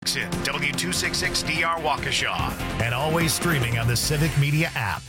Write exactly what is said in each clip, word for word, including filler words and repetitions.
Jackson, W two sixty-six D R Waukesha, and always streaming on the Civic Media app.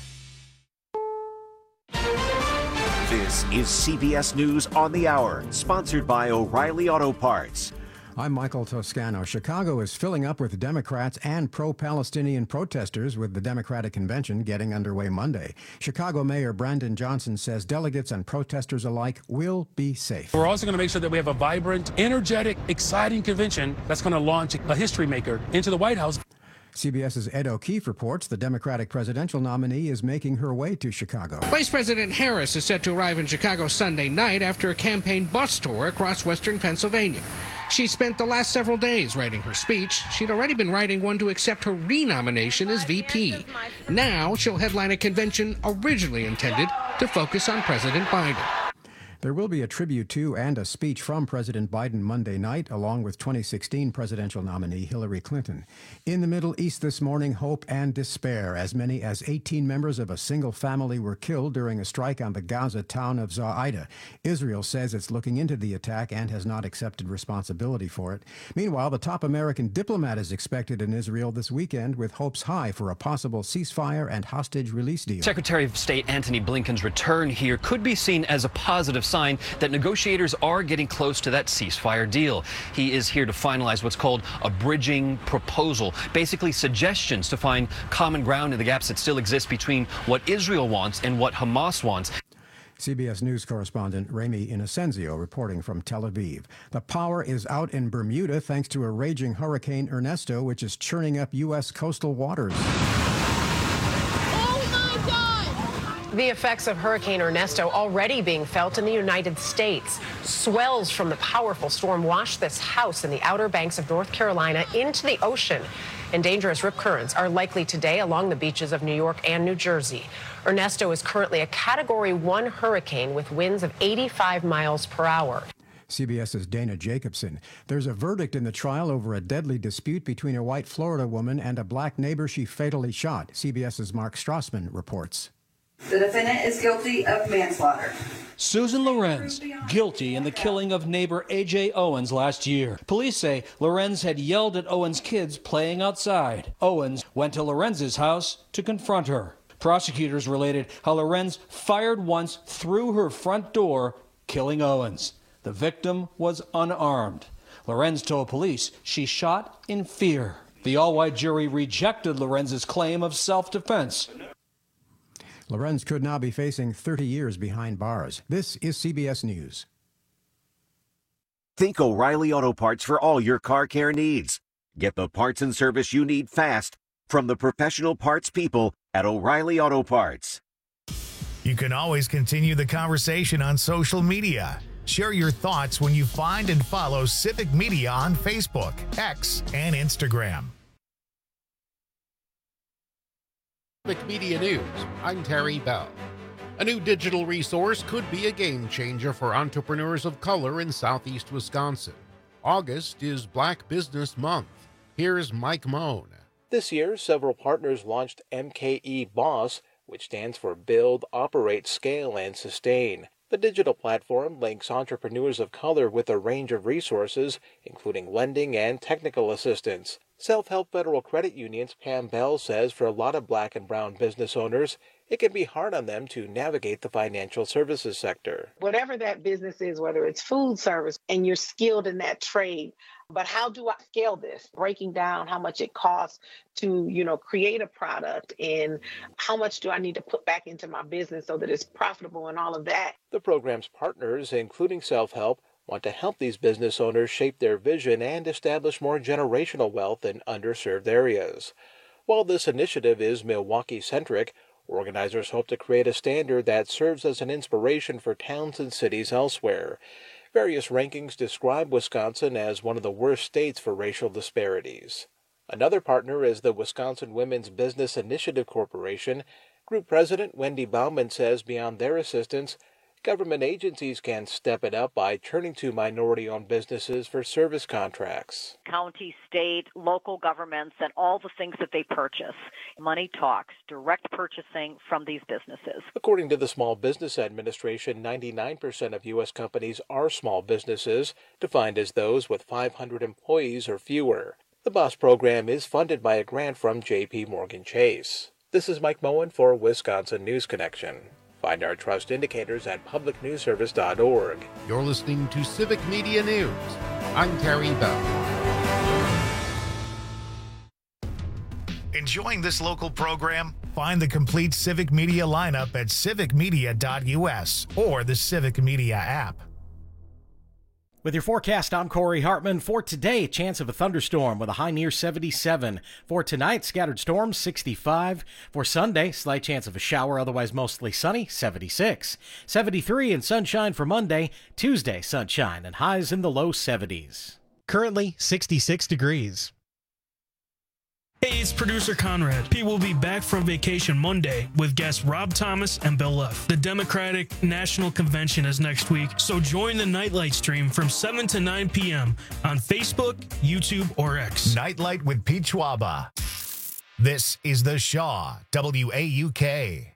This is C B S News on the Hour, sponsored by O'Reilly Auto Parts. I'm Michael Toscano. Chicago is filling up with Democrats and pro-Palestinian protesters, with the Democratic Convention getting underway Monday. Chicago Mayor Brandon Johnson says delegates and protesters alike will be safe. We're also going to make sure that we have a vibrant, energetic, exciting convention that's going to launch a history maker into the White House. CBS's Ed O'Keefe reports the Democratic presidential nominee is making her way to Chicago. Vice President Harris is set to arrive in Chicago Sunday night after a campaign bus tour across western Pennsylvania. She spent the last several days writing her speech. She'd already been writing one to accept her renomination as V P. Now she'll headline a convention originally intended to focus on President Biden. There will be a tribute to and a speech from President Biden Monday night, along with twenty sixteen presidential nominee Hillary Clinton. In the Middle East this morning, hope and despair. As many as eighteen members of a single family were killed during a strike on the Gaza town of Zaida. Israel says it's looking into the attack and has not accepted responsibility for it. Meanwhile, the top American diplomat is expected in Israel this weekend, with hopes high for a possible ceasefire and hostage release deal. Secretary of State Antony Blinken's return here could be seen as a positive sign that negotiators are getting close to that ceasefire deal. He is here to finalize what's called a bridging proposal, basically suggestions to find common ground in the gaps that still exist between what Israel wants and what Hamas wants. C B S News correspondent Ramy Inocencio reporting from Tel Aviv. The power is out in Bermuda thanks to a raging Hurricane Ernesto, which is churning up U S coastal waters. The effects of Hurricane Ernesto already being felt in the United States. Swells from the powerful storm washed this house in the Outer Banks of North Carolina into the ocean, and dangerous rip currents are likely today along the beaches of New York and New Jersey. Ernesto is currently a Category one hurricane with winds of eighty-five miles per hour. CBS's Dana Jacobson. There's a verdict in the trial over a deadly dispute between a white Florida woman and a black neighbor she fatally shot. CBS's Mark Strassman reports. The defendant is guilty of manslaughter. Susan Lorenz, guilty in the killing of neighbor A J Owens last year. Police say Lorenz had yelled at Owens' kids playing outside. Owens went to Lorenz's house to confront her. Prosecutors related how Lorenz fired once through her front door, killing Owens. The victim was unarmed. Lorenz told police she shot in fear. The all-white jury rejected Lorenz's claim of self-defense. Lorenz could now be facing thirty years behind bars. This is C B S News. Think O'Reilly Auto Parts for all your car care needs. Get the parts and service you need fast from the professional parts people at O'Reilly Auto Parts. You can always continue the conversation on social media. Share your thoughts when you find and follow Civic Media on Facebook, X, and Instagram. Civic Media News, I'm Terry Bell. A new digital resource could be a game changer for entrepreneurs of color in southeast Wisconsin. August is Black Business Month. Here's Mike Moan. This year, several partners launched M K E Boss, which stands for Build, Operate, Scale, and Sustain. The digital platform links entrepreneurs of color with a range of resources, including lending and technical assistance. Self-Help Federal Credit Union's Pam Bell says for a lot of black and brown business owners, it can be hard on them to navigate the financial services sector. Whatever that business is, whether it's food service and you're skilled in that trade, but how do I scale this? Breaking down how much it costs to, you know, create a product and how much do I need to put back into my business so that it's profitable and all of that. The program's partners, including Self-Help, want to help these business owners shape their vision and establish more generational wealth in underserved areas. While this initiative is Milwaukee-centric, organizers hope to create a standard that serves as an inspiration for towns and cities elsewhere. Various rankings describe Wisconsin as one of the worst states for racial disparities. Another partner is the Wisconsin Women's Business Initiative Corporation. Group President Wendy Bauman says beyond their assistance, government agencies can step it up by turning to minority-owned businesses for service contracts. County, state, local governments, and all the things that they purchase. Money talks, direct purchasing from these businesses. According to the Small Business Administration, ninety-nine percent of U S companies are small businesses, defined as those with five hundred employees or fewer. The BOSS program is funded by a grant from J P Morgan Chase. This is Mike Moen for Wisconsin News Connection. Find our trust indicators at public news service dot org. You're listening to Civic Media News. I'm Terry Bell. Enjoying this local program? Find the complete Civic Media lineup at civic media dot u s or the Civic Media app. With your forecast, I'm Corey Hartman. For today, chance of a thunderstorm with a high near seventy-seven. For tonight, scattered storms, sixty-five. For Sunday, slight chance of a shower, otherwise mostly sunny, seventy-six. seventy-three and sunshine for Monday. Tuesday, sunshine and highs in the low seventies. Currently, sixty-six degrees. Hey, it's producer Conrad. Pete will be back from vacation Monday with guests Rob Thomas and Bill Leff. The Democratic National Convention is next week, so join the Nightlight stream from seven to nine p.m. on Facebook, YouTube, or X. Nightlight with Pete Schwaba. This is The Shaw, W A U K.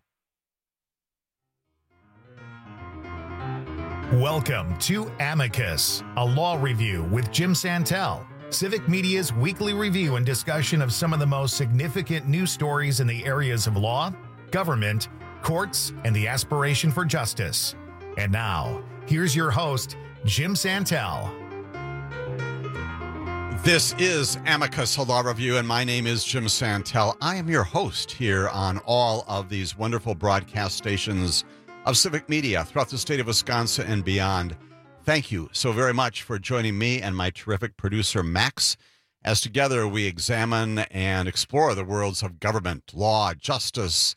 Welcome to Amicus, a law review with Jim Santel. Civic Media's weekly review and discussion of some of the most significant news stories in the areas of law, government, courts, and the aspiration for justice. And now, here's your host, Jim Santel. This is Amicus, a law review, and my name is Jim Santel. I am your host here on all of these wonderful broadcast stations of Civic Media throughout the state of Wisconsin and beyond. Thank you so very much for joining me and my terrific producer, Max, as together we examine and explore the worlds of government, law, justice,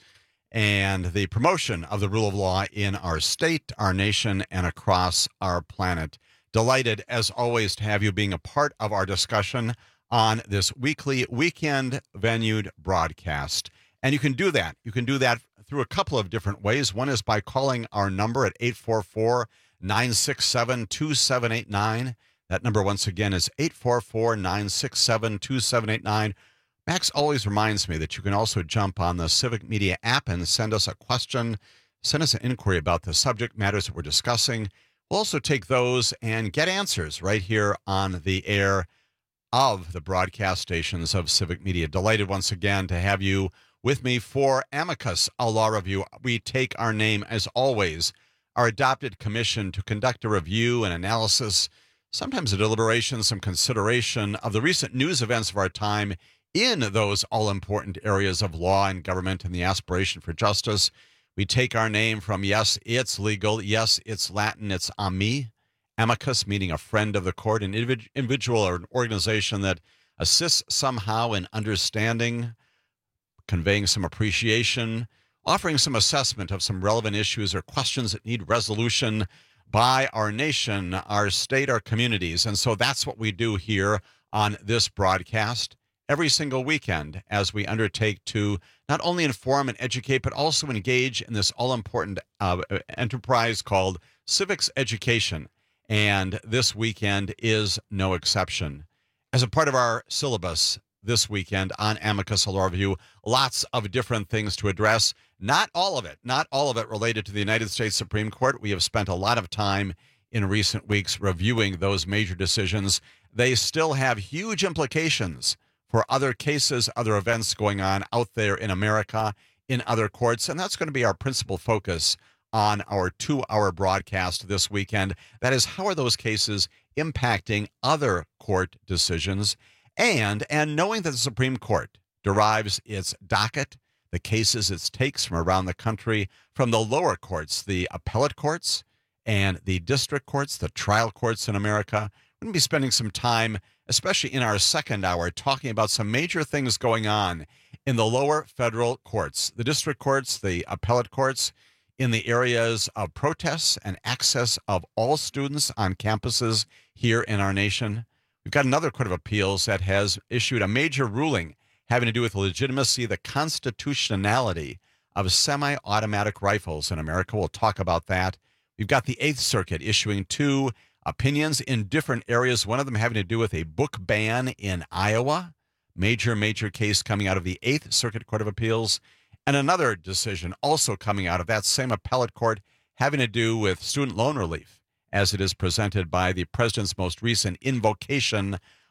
and the promotion of the rule of law in our state, our nation, and across our planet. Delighted, as always, to have you being a part of our discussion on this weekly, weekend-venued broadcast. And you can do that. You can do that through a couple of different ways. One is by calling our number at eight four four, nine six seven, two seven eight nine. That number, once again, is eight four four, nine six seven, two seven eight nine. Max always reminds me that you can also jump on the Civic Media app and send us a question, send us an inquiry about the subject matters that we're discussing. We'll also take those and get answers right here on the air of the broadcast stations of Civic Media. Delighted once again to have you with me for Amicus, a law review. We take our name, as always, our adopted commission to conduct a review and analysis, sometimes a deliberation, some consideration of the recent news events of our time in those all-important areas of law and government and the aspiration for justice. We take our name from, yes, it's legal, yes, it's Latin, it's ami, amicus, meaning a friend of the court, an individual or an organization that assists somehow in understanding, conveying some appreciation, offering some assessment of some relevant issues or questions that need resolution by our nation, our state, our communities. And so that's what we do here on this broadcast every single weekend as we undertake to not only inform and educate, but also engage in this all-important uh, enterprise called civics education. And this weekend is no exception. As a part of our syllabus this weekend on Amicus, a law review, lots of different things to address. Not all of it, not all of it related to the United States Supreme Court. We have spent a lot of time in recent weeks reviewing those major decisions. They still have huge implications for other cases, other events going on out there in America, in other courts, and that's going to be our principal focus on our two-hour broadcast this weekend. That is, how are those cases impacting other court decisions? And, and knowing that the Supreme Court derives its docket, the cases it takes from around the country, from the lower courts, the appellate courts and the district courts, the trial courts in America. We're going to be spending some time, especially in our second hour, talking about some major things going on in the lower federal courts, the district courts, the appellate courts, in the areas of protests and access of all students on campuses here in our nation. We've got another Court of Appeals that has issued a major ruling having to do with the legitimacy, the constitutionality of semi-automatic rifles in America. We'll talk about that. We've got the Eighth Circuit issuing two opinions in different areas, one of them having to do with a book ban in Iowa. Major, major case coming out of the Eighth Circuit Court of Appeals. And another decision also coming out of that same appellate court having to do with student loan relief, as it is presented by the president's most recent invocation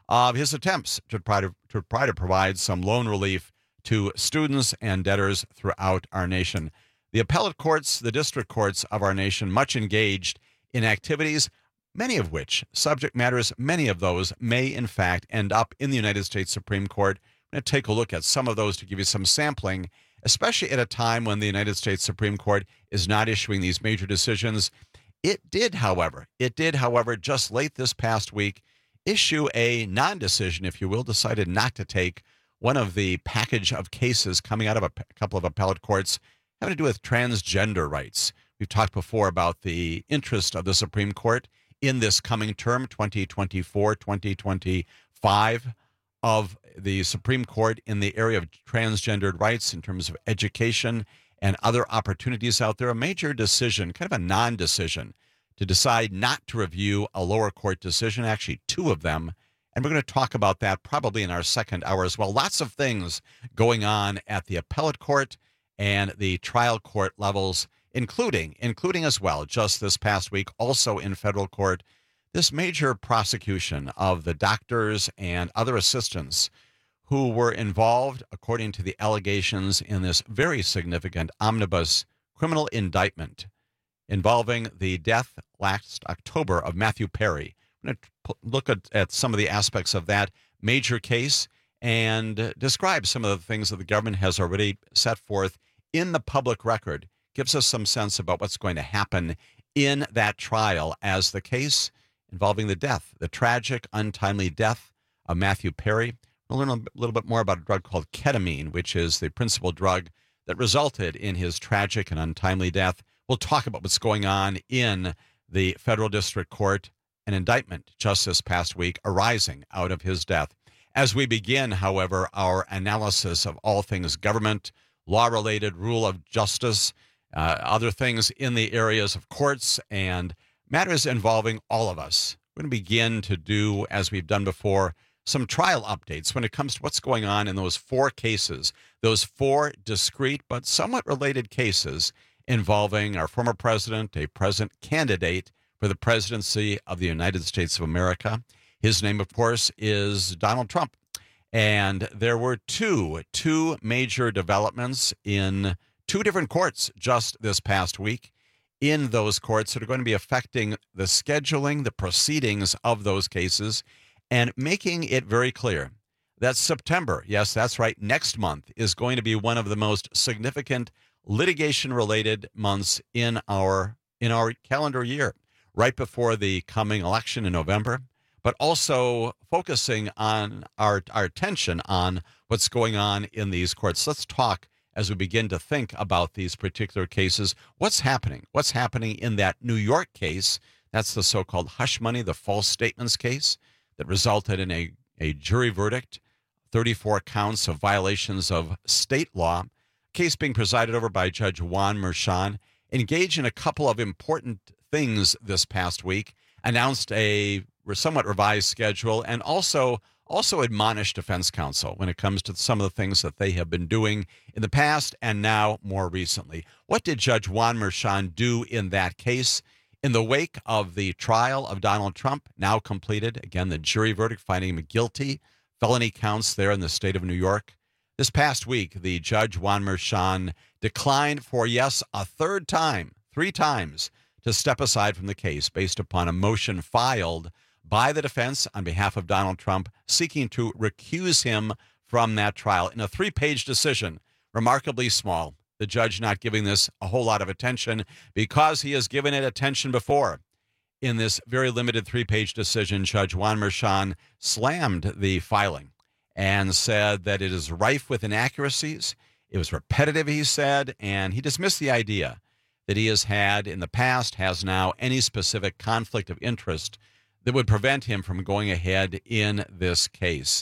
of his attempts to try to, to try to provide some loan relief to students and debtors throughout our nation. The appellate courts, the district courts of our nation, much engaged in activities, many of which, subject matters, many of those may in fact end up in the United States Supreme Court. I'm going to take a look at some of those to give you some sampling, especially at a time when the United States Supreme Court is not issuing these major decisions. It did, however, it did, however, just late this past week, issue a non-decision, if you will, decided not to take one of the package of cases coming out of a p- couple of appellate courts having to do with transgender rights. We've talked before about the interest of the Supreme Court in this coming term, twenty twenty-four, twenty twenty-five, of the Supreme Court in the area of transgendered rights in terms of education and other opportunities out there. A major decision, kind of a non-decision, to decide not to review a lower court decision, actually two of them. And we're going to talk about that probably in our second hour as well. Lots of things going on at the appellate court and the trial court levels, including, including as well, just this past week, also in federal court, this major prosecution of the doctors and other assistants who were involved, according to the allegations, in this very significant omnibus criminal indictment involving the death last October of Matthew Perry. I'm going to look at, at some of the aspects of that major case and describe some of the things that the government has already set forth in the public record. Gives us some sense about what's going to happen in that trial as the case involving the death, the tragic, untimely death of Matthew Perry. We'll learn a little bit more about a drug called ketamine, which is the principal drug that resulted in his tragic and untimely death. We'll talk about what's going on in the federal district court, an indictment just this past week arising out of his death. As we begin, however, our analysis of all things government, law-related, rule of justice, uh, other things in the areas of courts and matters involving all of us. We're going to begin to do, as we've done before, some trial updates when it comes to what's going on in those four cases, those four discrete but somewhat related cases involving our former president, a present candidate for the presidency of the United States of America. His name, of course, is Donald Trump. And there were two, two major developments in two different courts just this past week in those courts that are going to be affecting the scheduling, the proceedings of those cases, and making it very clear that September, yes, that's right, next month, is going to be one of the most significant litigation-related months in our in our calendar year, right before the coming election in November, but also focusing on our, our attention on what's going on in these courts. Let's talk as we begin to think about these particular cases. What's happening? What's happening in that New York case? That's the so-called hush money, the false statements case that resulted in a, a jury verdict, thirty-four counts of violations of state law, case being presided over by Judge Juan Merchan, engaged in a couple of important things this past week, announced a somewhat revised schedule, and also also admonished defense counsel when it comes to some of the things that they have been doing in the past and now more recently. What did Judge Juan Merchan do in that case? In the wake of the trial of Donald Trump, now completed, again, the jury verdict finding him guilty, felony counts there in the state of New York. This past week, the Judge Juan Merchan declined for, yes, a third time, three times, to step aside from the case based upon a motion filed by the defense on behalf of Donald Trump seeking to recuse him from that trial in a three-page decision, remarkably small. The judge not giving this a whole lot of attention because he has given it attention before. In this very limited three-page decision, Judge Juan Merchan slammed the filing and said that it is rife with inaccuracies. It was repetitive, he said, and he dismissed the idea that he has had in the past, has now, any specific conflict of interest that would prevent him from going ahead in this case.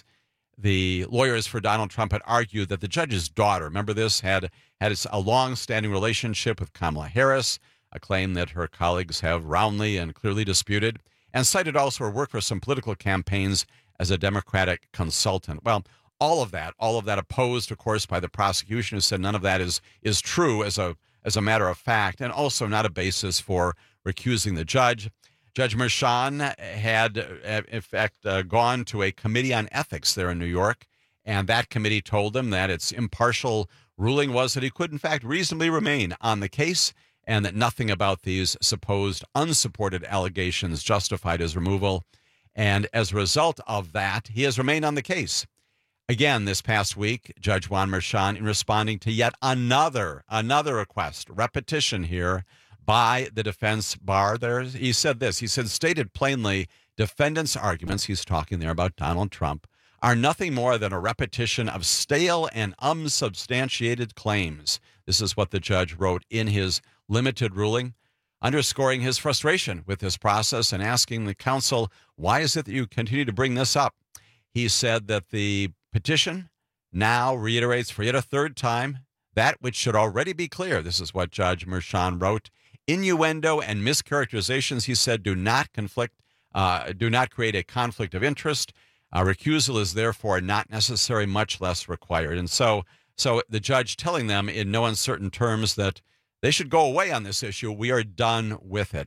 The lawyers for Donald Trump had argued that the judge's daughter, remember this, had had a long-standing relationship with Kamala Harris, a claim that her colleagues have roundly and clearly disputed, and cited also her work for some political campaigns as a Democratic consultant. Well, all of that, all of that opposed, of course, by the prosecution, who said none of that is is true as a as a matter of fact, and also not a basis for recusing the judge. Judge Merchan had, uh, in fact, uh, gone to a committee on ethics there in New York, and that committee told him that its impartial ruling was that he could, in fact, reasonably remain on the case and that nothing about these supposed unsupported allegations justified his removal. And as a result of that, he has remained on the case. Again, this past week, Judge Juan Merchan, in responding to yet another, another request, repetition here, by the defense bar there, he said this. He said, stated plainly, defendants' arguments, he's talking there about Donald Trump, are nothing more than a repetition of stale and unsubstantiated claims. This is what the judge wrote in his limited ruling, underscoring his frustration with this process and asking the counsel, why is it that you continue to bring this up? He said that the petition now reiterates for yet a third time that which should already be clear. This is what Judge Merchan wrote. Innuendo and mischaracterizations, he said, do not conflict, uh, do not create a conflict of interest. Uh, recusal is therefore not necessary, much less required. And so, so the judge telling them in no uncertain terms that they should go away on this issue. We are done with it.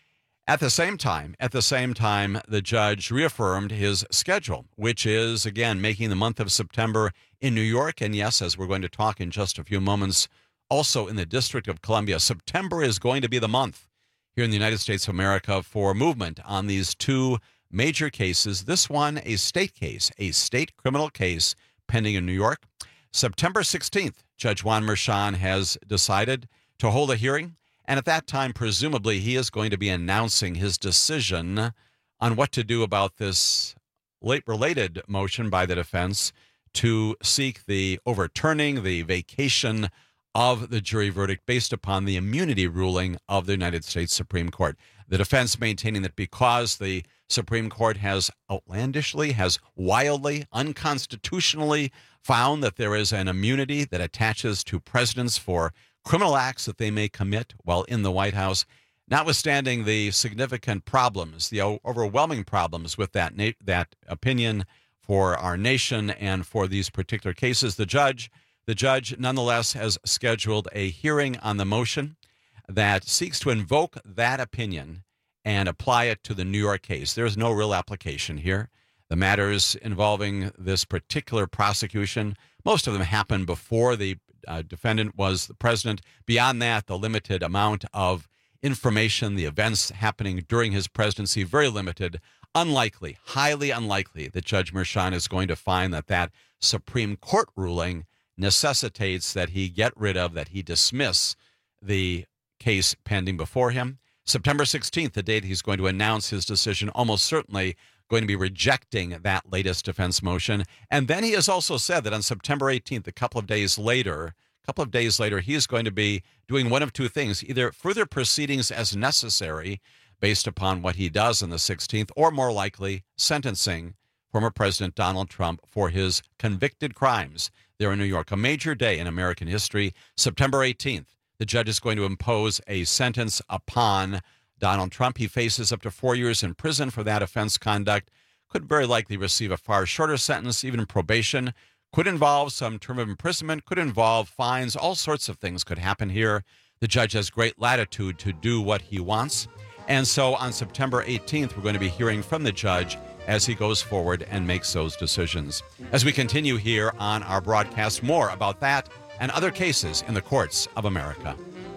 At the same time, at the same time, the judge reaffirmed his schedule, which is, again, making the month of September in New York. And yes, as we're going to talk in just a few moments, also in the District of Columbia, September is going to be the month here in the United States of America for movement on these two major cases. This one, a state case, a state criminal case pending in New York. September sixteenth, Judge Juan Merchan has decided to hold a hearing. And at that time, presumably, he is going to be announcing his decision on what to do about this late related motion by the defense to seek the overturning, the vacation of the jury verdict based upon the immunity ruling of the United States Supreme Court. The defense maintaining that because the Supreme Court has outlandishly, has wildly, unconstitutionally found that there is an immunity that attaches to presidents for criminal acts that they may commit while in the White House, notwithstanding the significant problems, the overwhelming problems with that na- that opinion for our nation and for these particular cases, the judge, the judge nonetheless has scheduled a hearing on the motion that seeks to invoke that opinion and apply it to the New York case. There's no real application here. The matters involving this particular prosecution, most of them happened before the Uh, defendant was the president. Beyond that, the limited amount of information, the events happening during his presidency, very limited. Unlikely, highly unlikely that Judge Merchan is going to find that that Supreme Court ruling necessitates that he get rid of, that he dismiss the case pending before him. September sixteenth, the date he's going to announce his decision, almost certainly going to be rejecting that latest defense motion. And then he has also said that on September eighteenth, a couple of days later, a couple of days later, he is going to be doing one of two things, either further proceedings as necessary based upon what he does on the sixteenth, or more likely sentencing former President Donald Trump for his convicted crimes there in New York. A major day in American history. September eighteenth, the judge is going to impose a sentence upon Donald Trump. He faces up to four years in prison for that offense conduct, could very likely receive a far shorter sentence, even probation, could involve some term of imprisonment, could involve fines, all sorts of things could happen here. The judge has great latitude to do what he wants. And so on September eighteenth, we're going to be hearing from the judge as he goes forward and makes those decisions. As we continue here on our broadcast, more about that and other cases in the courts of America.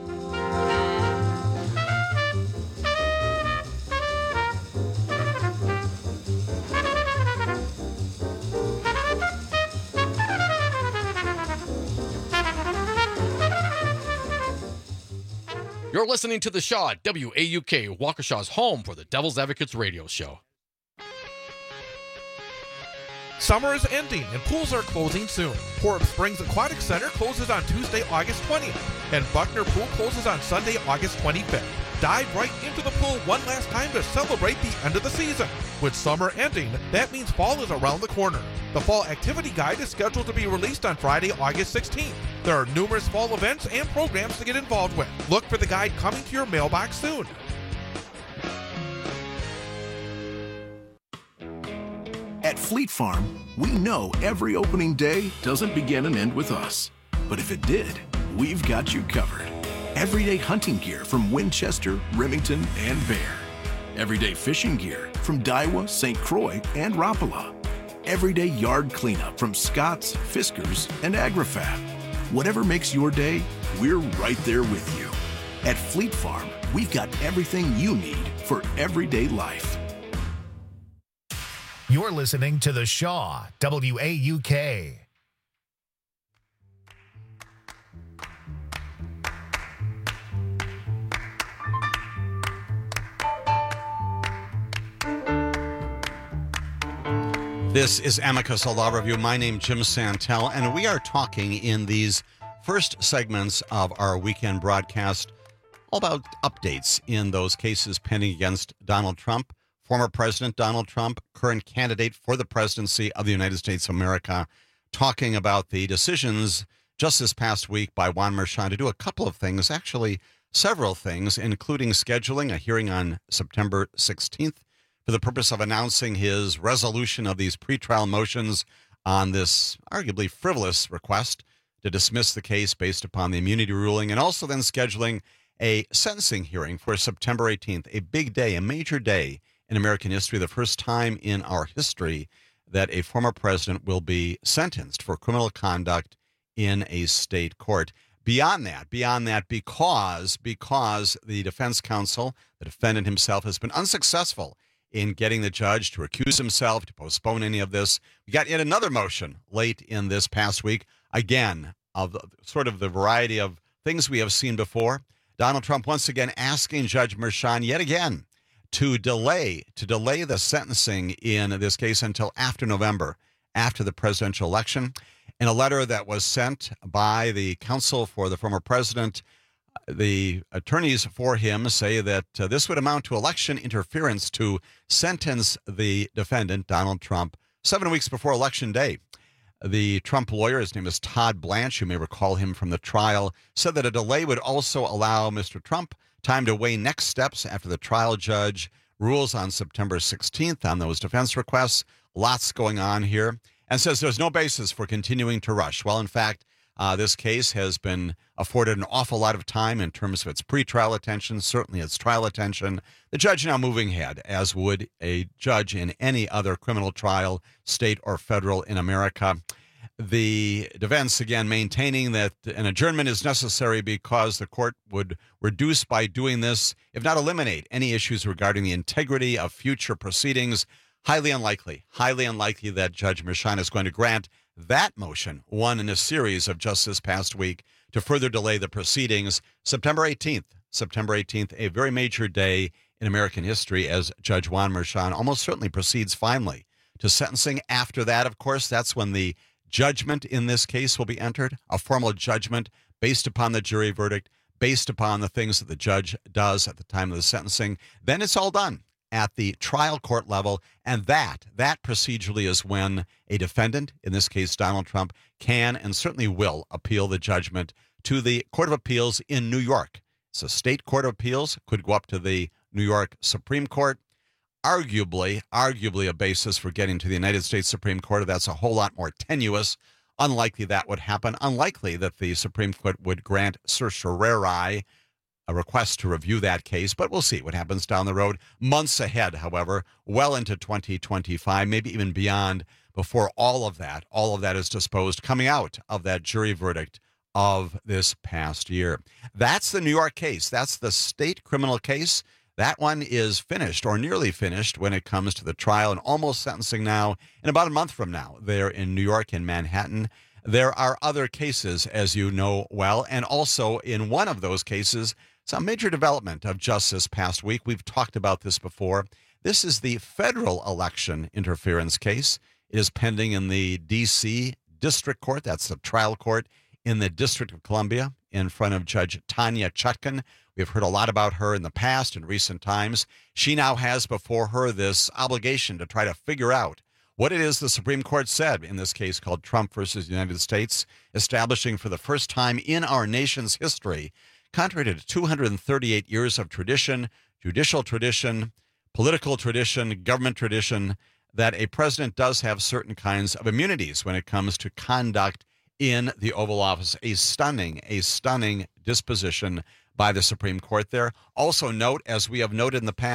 You're listening to The Shaw at W A U K, Waukesha's home for the Devil's Advocates radio show. Summer is ending and pools are closing soon. Horeb Springs Aquatic Center closes on Tuesday, August twentieth, and Buckner Pool closes on Sunday, August twenty-fifth. Dive right into the pool one last time to celebrate the end of the season. With summer ending, that means fall is around the corner. The fall activity guide is scheduled to be released on Friday, August sixteenth. There are numerous fall events and programs to get involved with. Look for the guide coming to your mailbox soon. At Fleet Farm, we know every opening day doesn't begin and end with us. But if it did, we've got you covered. Everyday hunting gear from Winchester, Remington, and Bear. Everyday fishing gear from Daiwa, Saint Croix, and Rapala. Everyday yard cleanup from Scott's, Fiskars, and AgriFab. Whatever makes your day, we're right there with you. At Fleet Farm, we've got everything you need for everyday life. You're listening to The Shaw, W A U K. This is Amicus, a law review. My name is Jim Santel, and we are talking in these first segments of our weekend broadcast all about updates in those cases pending against Donald Trump, former President Donald Trump, current candidate for the presidency of the United States of America, talking about the decisions just this past week by Juan Merchan to do a couple of things, actually several things, including scheduling a hearing on September sixteenth for the purpose of announcing his resolution of these pretrial motions on this arguably frivolous request to dismiss the case based upon the immunity ruling, and also then scheduling a sentencing hearing for September eighteenth, a big day, a major day in American history, the first time in our history that a former president will be sentenced for criminal conduct in a state court. Beyond that, beyond that, because, because the defense counsel, the defendant himself, has been unsuccessful in getting the judge to recuse himself, to postpone any of this. We got yet another motion late in this past week, again, of sort of the variety of things we have seen before. Donald Trump once again asking Judge Merchan yet again to delay, to delay the sentencing in this case until after November, after the presidential election. In a letter that was sent by the counsel for the former president, the attorneys for him say that uh, this would amount to election interference to sentence the defendant, Donald Trump, seven weeks before Election Day. The Trump lawyer, his name is Todd Blanche, you may recall him from the trial, said that a delay would also allow Mister Trump time to weigh next steps after the trial judge rules on September sixteenth on those defense requests. Lots going on here, and says there's no basis for continuing to rush. Well, in fact, Uh, this case has been afforded an awful lot of time in terms of its pretrial attention, certainly its trial attention. The judge now moving ahead, as would a judge in any other criminal trial, state or federal in America. The defense, again, maintaining that an adjournment is necessary because the court would reduce by doing this, if not eliminate, any issues regarding the integrity of future proceedings. Highly unlikely, highly unlikely that Judge Merchan is going to grant that motion, one in a series of just this past week, to further delay the proceedings. September eighteenth, September eighteenth, a very major day in American history as Judge Juan Merchan almost certainly proceeds finally to sentencing. After that, of course, that's when the judgment in this case will be entered, a formal judgment based upon the jury verdict, based upon the things that the judge does at the time of the sentencing. Then it's all done at the trial court level, and that, that procedurally is when a defendant, in this case Donald Trump, can and certainly will appeal the judgment to the Court of Appeals in New York. So state court of appeals could go up to the New York Supreme Court. Arguably, arguably a basis for getting to the United States Supreme Court. That's a whole lot more tenuous. Unlikely that would happen. Unlikely that the Supreme Court would grant certiorari a request to review that case, but we'll see what happens down the road. Months ahead, however, well into twenty twenty-five, maybe even beyond, before all of that, all of that is disposed, coming out of that jury verdict of this past year. That's the New York case. That's the state criminal case. That one is finished, or nearly finished, when it comes to the trial and almost sentencing now, in about a month from now, there in New York, in Manhattan. There are other cases, as you know well, and also in one of those cases, some major development of just this past week. We've talked about this before. This is the federal election interference case. It is pending in the D C District Court. That's the trial court in the District of Columbia in front of Judge Tanya Chutkan. We've heard a lot about her in the past, in recent times. She now has before her this obligation to try to figure out what it is the Supreme Court said in this case called Trump versus United States, establishing for the first time in our nation's history, contrary to two hundred thirty-eight years of tradition, judicial tradition, political tradition, government tradition, that a president does have certain kinds of immunities when it comes to conduct in the Oval Office. A stunning, a stunning disposition by the Supreme Court there. Also note, as we have noted in the past,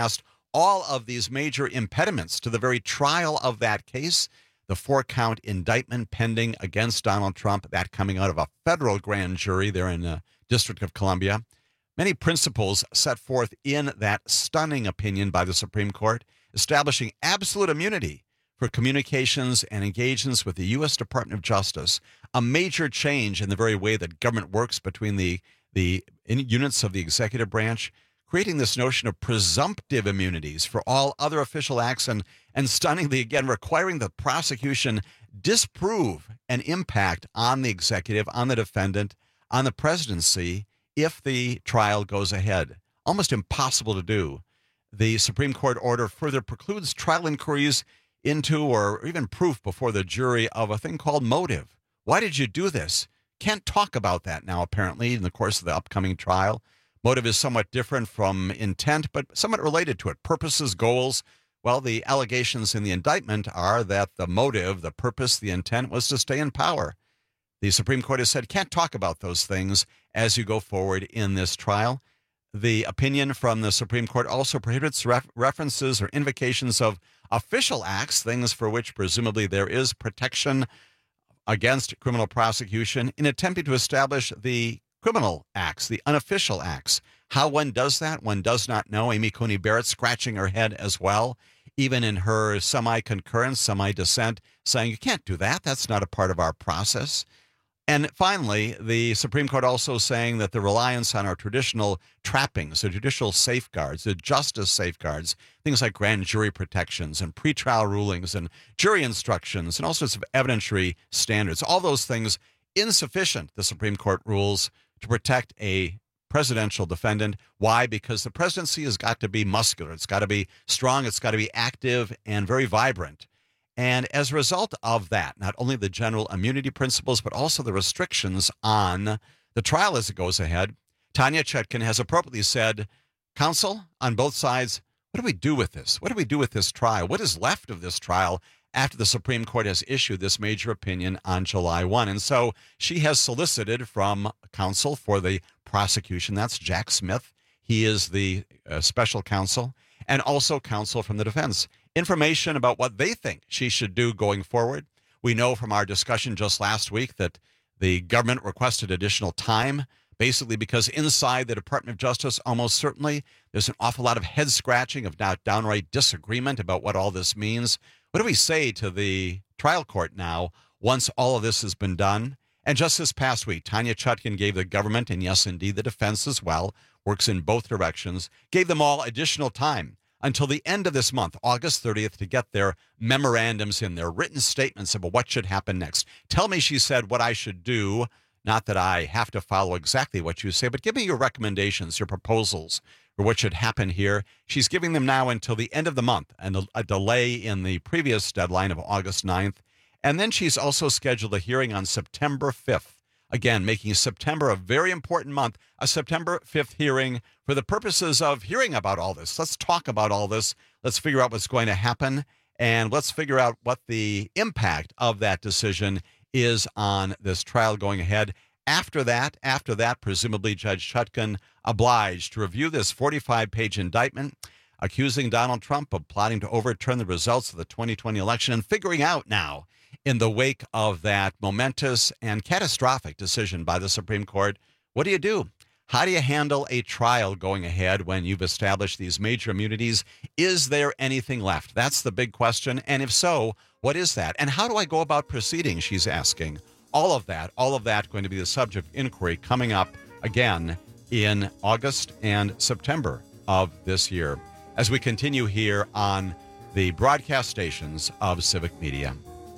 all of these major impediments to the very trial of that case, the four-count indictment pending against Donald Trump, that coming out of a federal grand jury there in the District of Columbia. Many principles set forth in that stunning opinion by the Supreme Court, establishing absolute immunity for communications and engagements with the U S Department of Justice, a major change in the very way that government works between the, the units of the executive branch, creating this notion of presumptive immunities for all other official acts, and, and stunningly, again, requiring the prosecution disprove an impact on the executive, on the defendant, on the presidency, if the trial goes ahead. Almost impossible to do. The Supreme Court order further precludes trial inquiries into or even proof before the jury of a thing called motive. Why did you do this? Can't talk about that now, apparently, in the course of the upcoming trial. Motive is somewhat different from intent, but somewhat related to it. Purposes, goals. Well, the allegations in the indictment are that the motive, the purpose, the intent was to stay in power. The Supreme Court has said can't talk about those things as you go forward in this trial. The opinion from the Supreme Court also prohibits ref- references or invocations of official acts, things for which presumably there is protection against criminal prosecution, in attempting to establish the criminal acts, the unofficial acts. How one does that, one does not know. Amy Coney Barrett scratching her head as well, even in her semi-concurrence, semi-dissent, saying you can't do that. That's not a part of our process. And finally, the Supreme Court also saying that the reliance on our traditional trappings, the judicial safeguards, the justice safeguards, things like grand jury protections and pretrial rulings and jury instructions and all sorts of evidentiary standards, all those things insufficient, the Supreme Court rules, to protect a presidential defendant. Why? Because the presidency has got to be muscular. It's got to be strong. It's got to be active and very vibrant. And as a result of that, not only the general immunity principles, but also the restrictions on the trial as it goes ahead, Tanya Chutkan has appropriately said, counsel on both sides, what do we do with this? What do we do with this trial? What is left of this trial after the Supreme Court has issued this major opinion on July first? And so she has solicited from counsel for the prosecution, that's Jack Smith. He is the uh, special counsel, and also counsel from the defense, information about what they think she should do going forward. We know from our discussion just last week that the government requested additional time, basically because inside the Department of Justice, almost certainly, there's an awful lot of head scratching, of not downright disagreement about what all this means. What do we say to the trial court now once all of this has been done? And just this past week, Tanya Chutkan gave the government, and yes, indeed, the defense as well, works in both directions, gave them all additional time until the end of this month, August thirtieth, to get their memorandums in, their written statements about what should happen next. Tell me, she said, what I should do. Not that I have to follow exactly what you say, but give me your recommendations, your proposals for what should happen here. She's giving them now until the end of the month, and a, a delay in the previous deadline of August ninth. And then she's also scheduled a hearing on September fifth. Again, making September a very important month, a September fifth hearing for the purposes of hearing about all this. Let's talk about all this. Let's figure out what's going to happen, and let's figure out what the impact of that decision is on this trial going ahead. After that, after that, presumably Judge Chutkan obliged to review this forty-five page indictment accusing Donald Trump of plotting to overturn the results of the twenty twenty election, and figuring out now, in the wake of that momentous and catastrophic decision by the Supreme Court, what do you do? How do you handle a trial going ahead when you've established these major immunities? Is there anything left? That's the big question. And if so, what is that? And how do I go about proceeding, she's asking. All of that, all of that going to be the subject of inquiry coming up again in August and September of this year, as we continue here on the broadcast stations of Civic Media.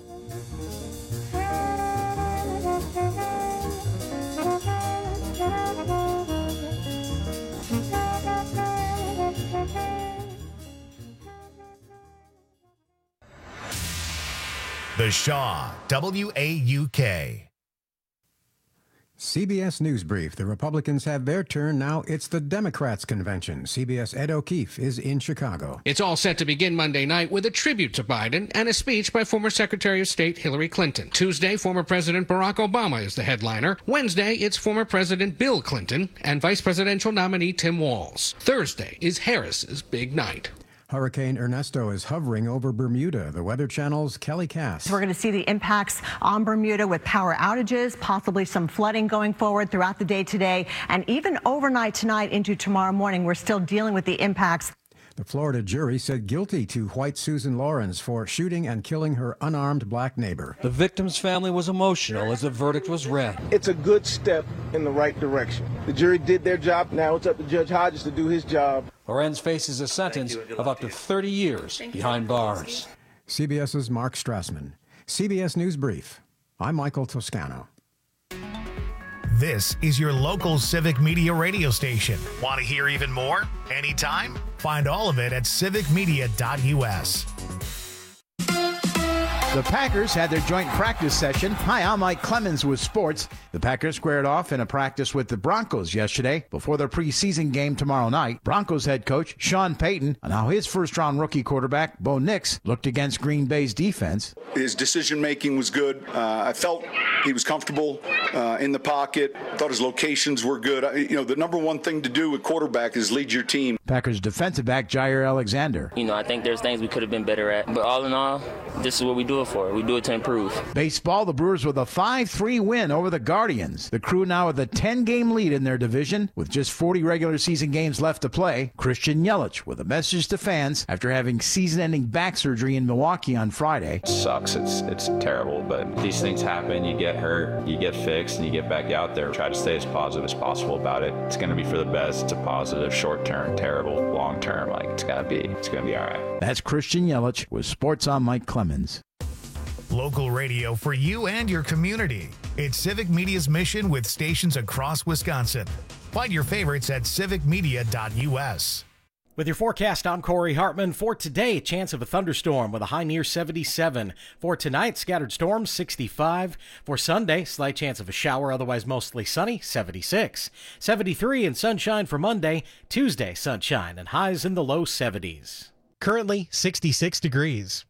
The Shaw, W A U K. C B S News Brief. The Republicans have their turn. Now it's the Democrats' convention. C B S Ed O'Keefe is in Chicago. It's all set to begin Monday night with a tribute to Biden and a speech by former Secretary of State Hillary Clinton. Tuesday, former President Barack Obama is the headliner. Wednesday, it's former President Bill Clinton and Vice Presidential nominee Tim Walz. Thursday is Harris's big night. Hurricane Ernesto is hovering over Bermuda. The Weather Channel's Kelly Cass. We're going to see the impacts on Bermuda with power outages, possibly some flooding going forward throughout the day today, and even overnight tonight into tomorrow morning. We're still dealing with the impacts. The Florida jury said guilty to white Susan Lawrence for shooting and killing her unarmed black neighbor. The victim's family was emotional as the verdict was read. It's a good step in the right direction. The jury did their job. Now it's up to Judge Hodges to do his job. Lorenz faces a sentence of up to thirty years behind bars. CBS's Mark Strassman. C B S News Brief. I'm Michael Toscano. This is your local Civic Media radio station. Want to hear even more? Anytime? Find all of it at civic media dot u s. The Packers had their joint practice session. Hi, I'm Mike Clemens with sports. The Packers squared off in a practice with the Broncos yesterday before their preseason game tomorrow night. Broncos head coach Sean Payton and how his first-round rookie quarterback Bo Nix looked against Green Bay's defense. His decision-making was good. Uh, I felt he was comfortable uh, in the pocket. Thought his locations were good. I, you know, the number one thing to do with quarterback is lead your team. Packers defensive back Jair Alexander. You know, I think there's things we could have been better at. But all in all, this is what we do it for. We do it to improve. Baseball, the Brewers with a five three win over the Guardians. The Crew now with a ten-game lead in their division with just forty regular season games left to play. Christian Yelich with a message to fans after having season-ending back surgery in Milwaukee on Friday. It sucks. It's, it's terrible, but these things happen. You get hurt, you get fixed, and you get back out there. Try to stay as positive as possible about it. It's going to be for the best. It's a positive, short-term, terrible, long-term. Like, it's got to be. It's going to be all right. That's Christian Yelich with Sports on Mike Clemens. Local radio for you and your community. It's Civic Media's mission with stations across Wisconsin. Find your favorites at civic media dot u s. With your forecast, I'm Corey Hartman. For today, chance of a thunderstorm with a high near seventy-seven. For tonight, scattered storms, sixty-five. For Sunday, slight chance of a shower, otherwise mostly sunny, seventy-six. seventy-three and sunshine for Monday. Tuesday, sunshine and highs in the low seventies. Currently, sixty-six degrees.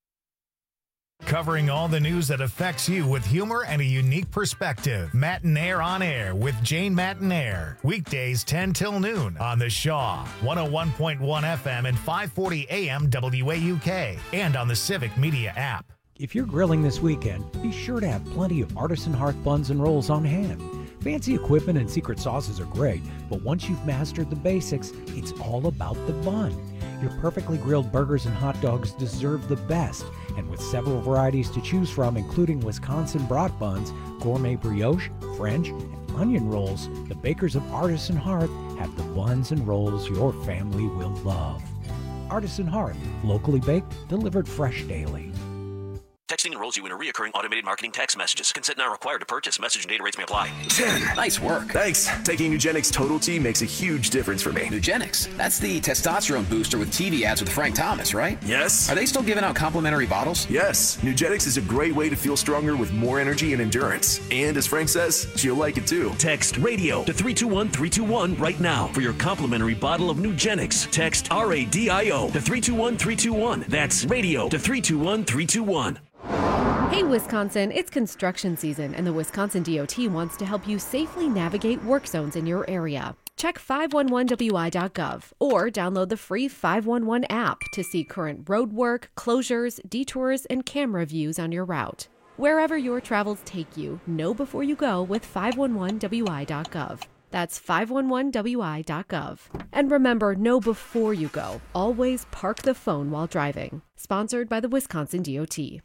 Covering all the news that affects you with humor and a unique perspective. Matinaire on Air with Jane Matinaire. Weekdays ten till noon on the Shaw, one oh one point one F M and five forty A M W A U K, and on the Civic Media app. If you're grilling this weekend, be sure to have plenty of Artisan Hearth buns and rolls on hand. Fancy equipment and secret sauces are great, but once you've mastered the basics, it's all about the bun. Your perfectly grilled burgers and hot dogs deserve the best, and with several varieties to choose from, including Wisconsin brat buns, gourmet brioche, French, and onion rolls, the bakers of Artisan Hearth have the buns and rolls your family will love. Artisan Hearth, locally baked, delivered fresh daily. Texting enrolls you in a reoccurring automated marketing text messages. Consent not required to purchase. Message and data rates may apply. ten. Nice work. Thanks. Taking Nugenix Total T makes a huge difference for me. Nugenix? That's the testosterone booster with T V ads with Frank Thomas, right? Yes. Are they still giving out complimentary bottles? Yes. Nugenix is a great way to feel stronger with more energy and endurance. And as Frank says, she'll like it too. Text RADIO to three two one three two one right now for your complimentary bottle of Nugenix. Text R A D I O to three two one three two one. That's RADIO to three two one three two one. Hey Wisconsin, it's construction season and the Wisconsin D O T wants to help you safely navigate work zones in your area. Check five one one W I dot gov or download the free five one one app to see current road work, closures, detours, and camera views on your route. Wherever your travels take you, know before you go with five one one W I dot gov. That's five one one W I dot gov. And remember, know before you go. Always park the phone while driving. Sponsored by the Wisconsin D O T.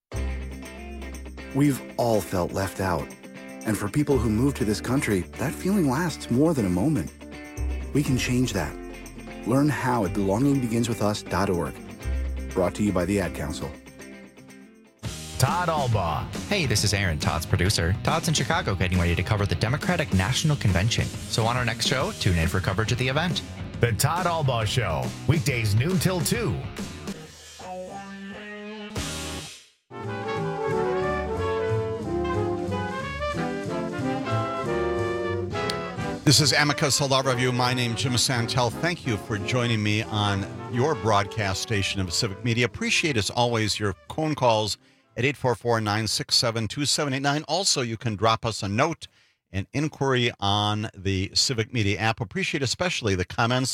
We've all felt left out. And for people who move to this country, that feeling lasts more than a moment. We can change that. Learn how at belonging begins with us dot org. Brought to you by the Ad Council. Todd Albaugh. Hey, this is Aaron, Todd's producer. Todd's in Chicago getting ready to cover the Democratic National Convention. So on our next show, tune in for coverage of the event. The Todd Albaugh Show. Weekdays noon till two. This is Amicus, a law review. My name is Jim Santel. Thank you for joining me on your broadcast station of Civic Media. Appreciate, as always, your phone calls at eight four four, nine six seven, two seven eight nine. Also, you can drop us a note, an inquiry on the Civic Media app. Appreciate especially the comments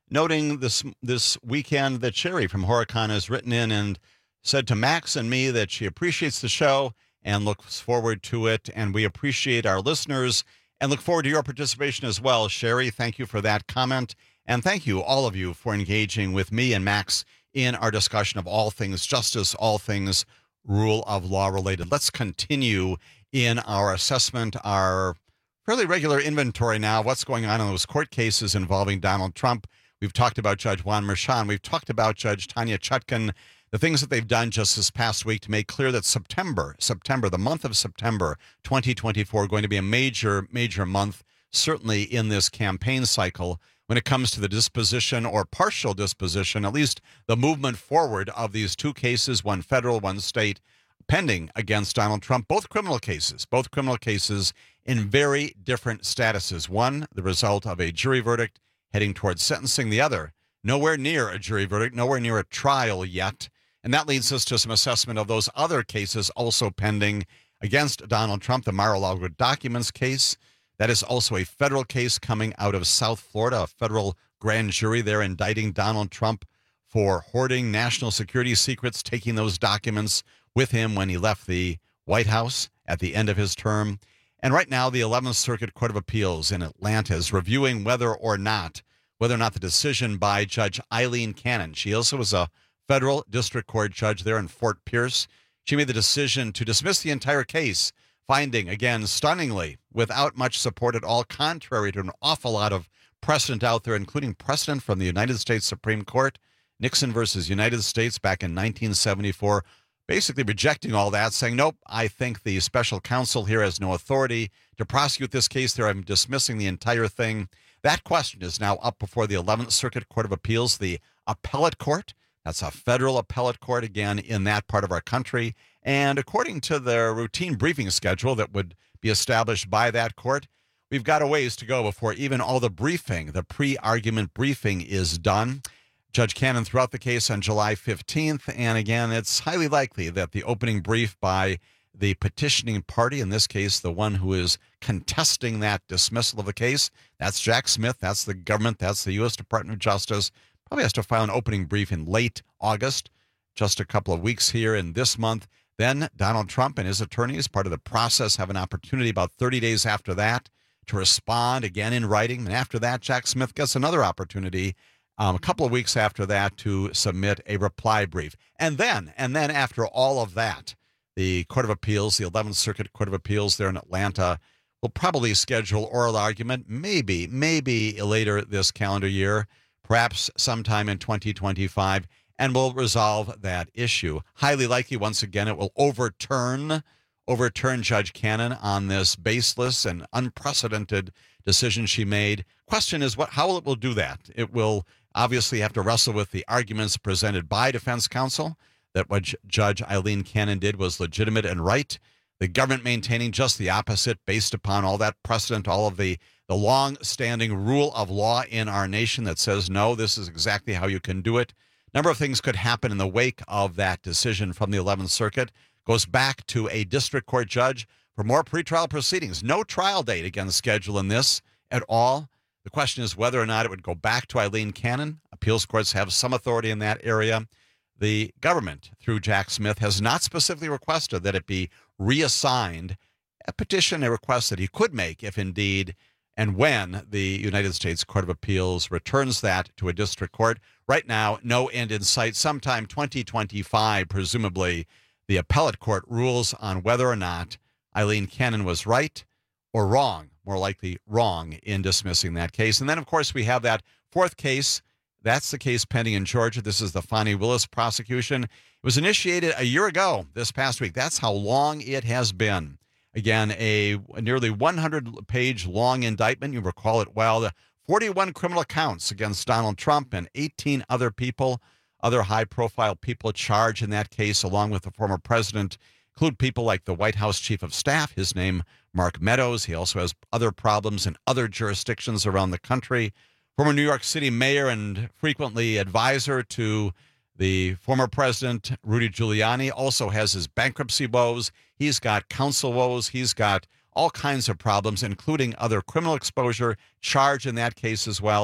noting this this weekend that Sherry from Horicon has written in and said to Max and me that she appreciates the show and looks forward to it. And we appreciate our listeners and look forward to your participation as well. Sherry, thank you for that comment. And thank you, all of you, for engaging with me and Max in our discussion of all things justice, all things rule of law related. Let's continue in our assessment, our fairly regular inventory now of what's going on in those court cases involving Donald Trump. We've talked about Judge Juan Merchan. We've talked about Judge Tanya Chutkan, the things that they've done just this past week to make clear that September, September, the month of September twenty twenty-four, going to be a major, major month, certainly in this campaign cycle when it comes to the disposition or partial disposition, at least the movement forward of these two cases, one federal, one state, pending against Donald Trump, both criminal cases, both criminal cases in very different statuses. One, the result of a jury verdict heading towards sentencing. The other, nowhere near a jury verdict, nowhere near a trial yet. And that leads us to some assessment of those other cases also pending against Donald Trump, the Mar-a-Lago documents case. That is also a federal case coming out of South Florida, a federal grand jury there indicting Donald Trump for hoarding national security secrets, taking those documents with him when he left the White House at the end of his term. And right now, the eleventh Circuit Court of Appeals in Atlanta is reviewing whether or not, whether or not the decision by Judge Eileen Cannon, she also was a federal district court judge there in Fort Pierce, she made the decision to dismiss the entire case, finding, again, stunningly, without much support at all, contrary to an awful lot of precedent out there, including precedent from the United States Supreme Court, Nixon versus United States back in nineteen seventy-four, basically rejecting all that, saying, nope, I think the special counsel here has no authority to prosecute this case there. I'm dismissing the entire thing. That question is now up before the eleventh Circuit Court of Appeals, the appellate court. That's a federal appellate court, again, in that part of our country. And according to their routine briefing schedule that would be established by that court, we've got a ways to go before even all the briefing, the pre-argument briefing, is done. Judge Cannon threw out the case on July fifteenth, and again, it's highly likely that the opening brief by the petitioning party, in this case, the one who is contesting that dismissal of the case, that's Jack Smith, that's the government, that's the U S Department of Justice, probably has to file an opening brief in late August, just a couple of weeks here in this month. Then Donald Trump and his attorneys, part of the process, have an opportunity about thirty days after that to respond again in writing. And after that, Jack Smith gets another opportunity Um, a couple of weeks after that to submit a reply brief. And then, and then after all of that, the Court of Appeals, the eleventh Circuit Court of Appeals there in Atlanta, will probably schedule oral argument, maybe, maybe later this calendar year, perhaps sometime in twenty twenty-five, and will resolve that issue. Highly likely, once again, it will overturn, overturn Judge Cannon on this baseless and unprecedented decision she made. Question is, what? How it will do that? It will obviously have to wrestle with the arguments presented by defense counsel that what Judge Eileen Cannon did was legitimate and right. The government maintaining just the opposite based upon all that precedent, all of the, the long-standing rule of law in our nation that says, no, this is exactly how you can do it. A number of things could happen in the wake of that decision from the eleventh Circuit. Goes back to a district court judge for more pretrial proceedings. No trial date, again, scheduled in this at all. The question is whether or not it would go back to Eileen Cannon. Appeals courts have some authority in that area. The government, through Jack Smith, has not specifically requested that it be reassigned. A petition, a request that he could make if indeed and when the United States Court of Appeals returns that to a district court. Right now, no end in sight. Sometime twenty twenty-five, presumably, the appellate court rules on whether or not Eileen Cannon was right or wrong, more likely wrong, in dismissing that case. And then, of course, we have that fourth case. That's the case pending in Georgia. This is the Fani Willis prosecution. It was initiated a year ago this past week. That's how long it has been. Again, a nearly one hundred page long indictment. You recall it well. The forty-one criminal counts against Donald Trump and eighteen other people, other high-profile people charged in that case, along with the former president, include people like the White House chief of staff, his name Mark Meadows. He also has other problems in other jurisdictions around the country. Former New York City mayor and frequently advisor to the former president, Rudy Giuliani, also has his bankruptcy woes. He's got counsel woes. He's got all kinds of problems, including other criminal exposure charged in that case as well,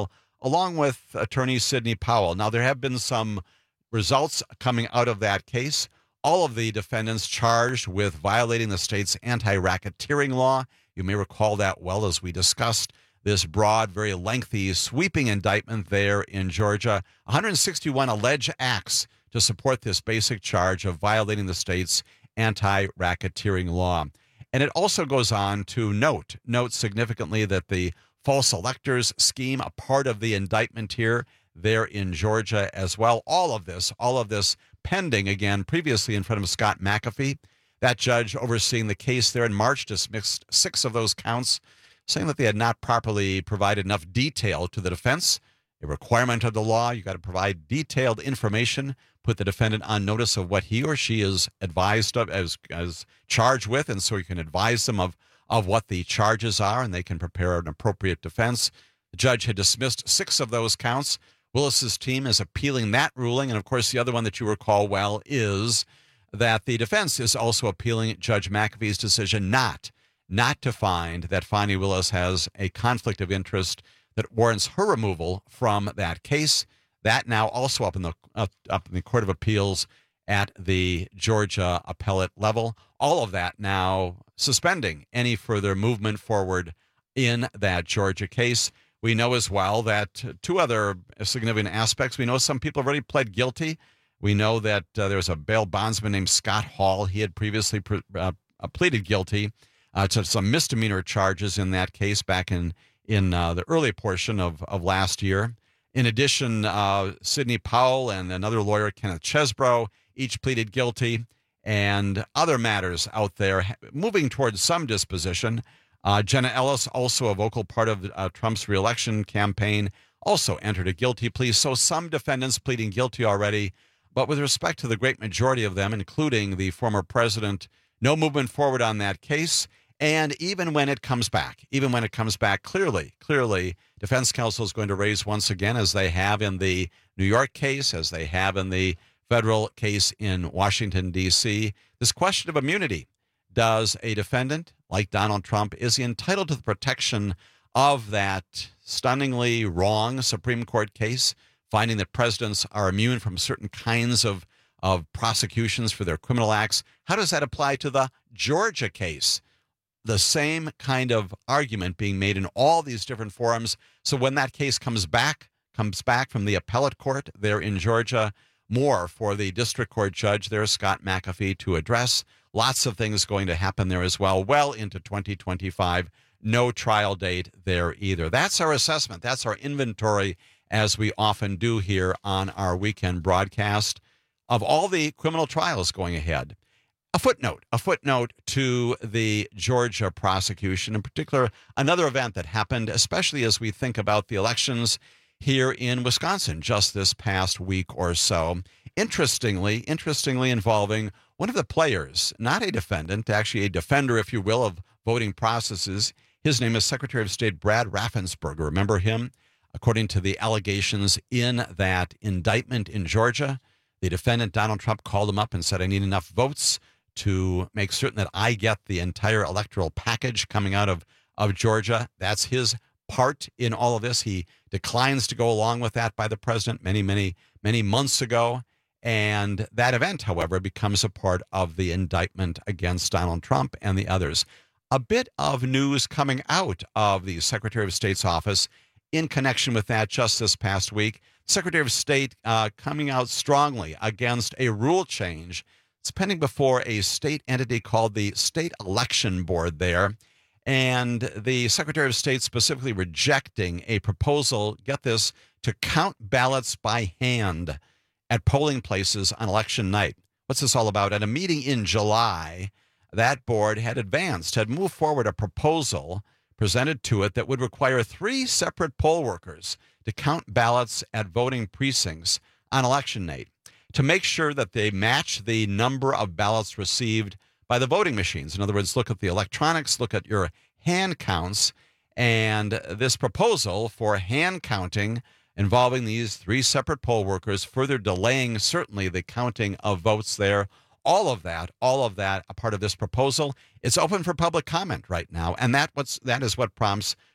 along with attorney Sidney Powell. Now, there have been some results coming out of that case. All of the defendants charged with violating the state's anti-racketeering law. You may recall that well as we discussed this broad, very lengthy, sweeping indictment there in Georgia. one hundred sixty-one alleged acts to support this basic charge of violating the state's anti-racketeering law. And it also goes on to note, note significantly that the false electors scheme, a part of the indictment here, there in Georgia as well. All of this, all of this pending, again, previously in front of Scott McAfee. That judge overseeing the case there in March dismissed six of those counts, saying that they had not properly provided enough detail to the defense. A requirement of the law, you got to provide detailed information, put the defendant on notice of what he or she is advised of, as, as charged with, and so you can advise them of, of what the charges are, and they can prepare an appropriate defense. The judge had dismissed six of those counts. Willis's team is appealing that ruling, and of course the other one that you recall well is that the defense is also appealing Judge McAfee's decision not, not to find that Fani Willis has a conflict of interest that warrants her removal from that case. That now also up in the uh, up in the Court of Appeals at the Georgia appellate level. All of that now suspending any further movement forward in that Georgia case. We know as well that two other significant aspects. We know some people have already pled guilty. We know that uh, there was a bail bondsman named Scott Hall. He had previously pre- uh, pleaded guilty uh, to some misdemeanor charges in that case back in in uh, the early portion of, of last year. In addition, uh, Sidney Powell and another lawyer, Kenneth Chesbrough, each pleaded guilty, and other matters out there moving towards some disposition. Uh, Jenna Ellis, also a vocal part of uh, Trump's reelection campaign, also entered a guilty plea. So some defendants pleading guilty already, but with respect to the great majority of them, including the former president, no movement forward on that case. And even when it comes back, even when it comes back, clearly, clearly, defense counsel is going to raise once again, as they have in the New York case, as they have in the federal case in Washington, D C, this question of immunity. Does a defendant like Donald Trump, is he entitled to the protection of that stunningly wrong Supreme Court case, finding that presidents are immune from certain kinds of, of prosecutions for their criminal acts? How does that apply to the Georgia case? The same kind of argument being made in all these different forums. So when that case comes back, comes back from the appellate court there in Georgia, more for the district court judge there, Scott McAfee, to address. Lots of things going to happen there as well, well into twenty twenty-five. No trial date there either. That's our assessment. That's our inventory, as we often do here on our weekend broadcast, of all the criminal trials going ahead. A footnote, a footnote to the Georgia prosecution, in particular, another event that happened, especially as we think about the elections here in Wisconsin just this past week or so. Interestingly, interestingly involving one of the players, not a defendant, actually a defender, if you will, of voting processes. His name is Secretary of State Brad Raffensperger. Remember him? According to the allegations in that indictment in Georgia, the defendant, Donald Trump, called him up and said, I need enough votes to make certain that I get the entire electoral package coming out of, of Georgia. That's his part in all of this. He declines to go along with that by the president many, many, many months ago. And that event, however, becomes a part of the indictment against Donald Trump and the others. A bit of news coming out of the Secretary of State's office in connection with that just this past week. Secretary of State uh, coming out strongly against a rule change. It's pending before a state entity called the State Election Board there. And the Secretary of State specifically rejecting a proposal, get this, to count ballots by hand at polling places on election night. What's this all about? At a meeting in July, that board had advanced, had moved forward a proposal presented to it that would require three separate poll workers to count ballots at voting precincts on election night to make sure that they match the number of ballots received by the voting machines. In other words, look at the electronics, look at your hand counts, and this proposal for hand counting involving these three separate poll workers, further delaying certainly the counting of votes there. All of that, all of that, a part of this proposal. It's open for public comment right now, and that what's that is what prompts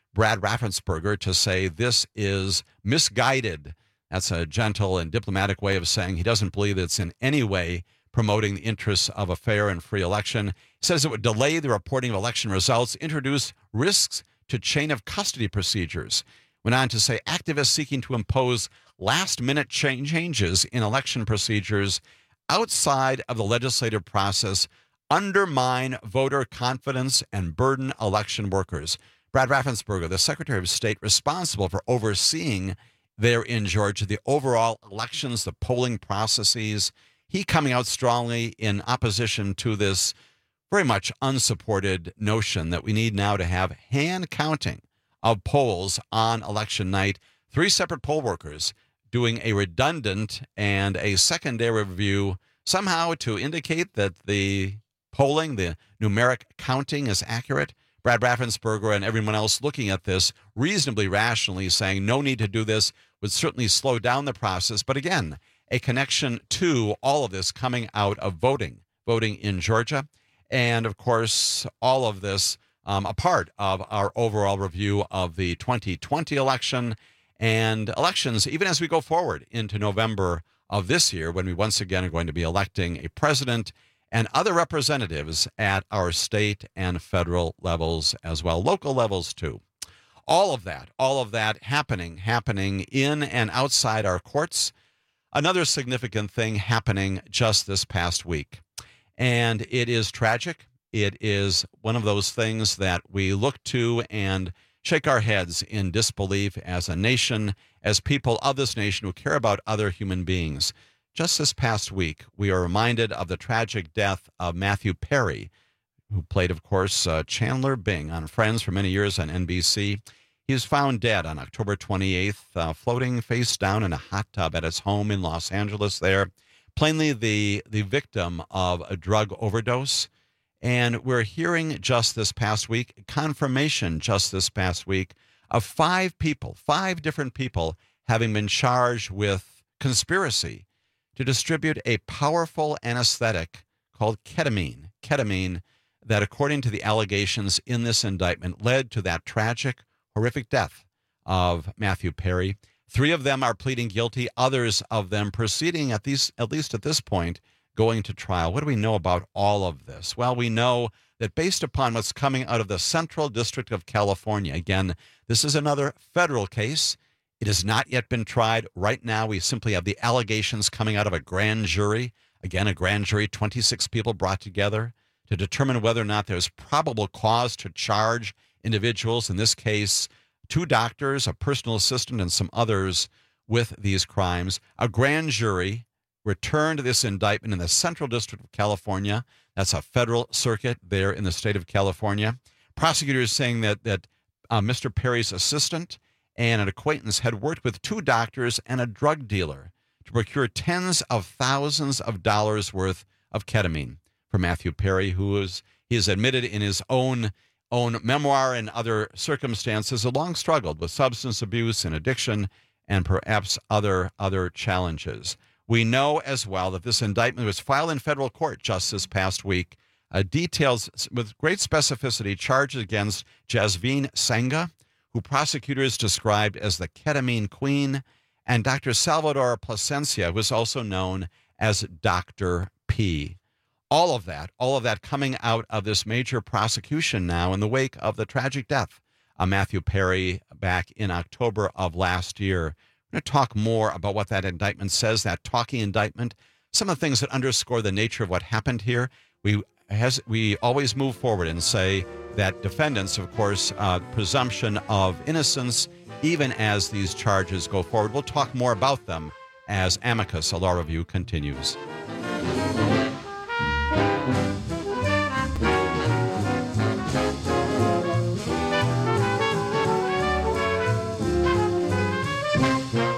Brad Raffensperger to say this is misguided. That's a gentle and diplomatic way of saying he doesn't believe it's in any way promoting the interests of a fair and free election. He says it would delay the reporting of election results, introduce risks to chain of custody procedures. Went on to say activists seeking to impose last-minute changes in election procedures outside of the legislative process undermine voter confidence and burden election workers. Brad Raffensperger, the Secretary of State responsible for overseeing there in Georgia the overall elections, the polling processes, he coming out strongly in opposition to this very much unsupported notion that we need now to have hand counting of polls on election night. Three separate poll workers doing a redundant and a secondary review somehow to indicate that the polling, the numeric counting is accurate. Brad Raffensperger and everyone else looking at this reasonably rationally saying no need to do this would certainly slow down the process. But again, a connection to all of this coming out of voting, voting in Georgia. And of course, all of this um, a part of our overall review of the twenty twenty election and elections, even as we go forward into November of this year, when we once again are going to be electing a president and other representatives at our state and federal levels as well, local levels too. All of that, all of that happening, happening in and outside our courts. Another significant thing happening just this past week. And it is tragic. It is one of those things that we look to and shake our heads in disbelief as a nation, as people of this nation who care about other human beings. Just this past week, we are reminded of the tragic death of Matthew Perry, who played, of course, uh, Chandler Bing on Friends for many years on N B C. He was found dead on October twenty-eighth, uh, floating face down in a hot tub at his home in Los Angeles there, plainly the, the victim of a drug overdose. And we're hearing just this past week, confirmation just this past week, of five people, five different people having been charged with conspiracy to distribute a powerful anesthetic called ketamine. Ketamine that, according to the allegations in this indictment, led to that tragic, horrific death of Matthew Perry. Three of them are pleading guilty, others of them proceeding, at least, at least at this point, going to trial. What do we know about all of this? Well, we know that based upon what's coming out of the Central District of California, again, this is another federal case. It has not yet been tried. Right now, we simply have the allegations coming out of a grand jury. Again, a grand jury, twenty-six people brought together to determine whether or not there's probable cause to charge individuals, in this case, two doctors, a personal assistant, and some others with these crimes. A grand jury returned this indictment in the Central District of California. That's a federal circuit there in the state of California. Prosecutors saying that, that uh, Mister Perry's assistant and an acquaintance had worked with two doctors and a drug dealer to procure tens of thousands of dollars worth of ketamine for Matthew Perry, who is, he has admitted in his own own memoir and other circumstances, has long struggled with substance abuse and addiction and perhaps other other challenges. We know as well that this indictment was filed in federal court just this past week. Uh, details with great specificity charges against Jasveen Senga, who prosecutors described as the ketamine queen, and Doctor Salvador Plasencia, who is also known as Doctor P. All of that, all of that coming out of this major prosecution now in the wake of the tragic death of Matthew Perry back in October of last year. We're going to talk more about what that indictment says, that talking indictment, some of the things that underscore the nature of what happened here. We has we always move forward and say that defendants, of course, uh, presumption of innocence, even as these charges go forward. We'll talk more about them as Amicus, a law review, continues.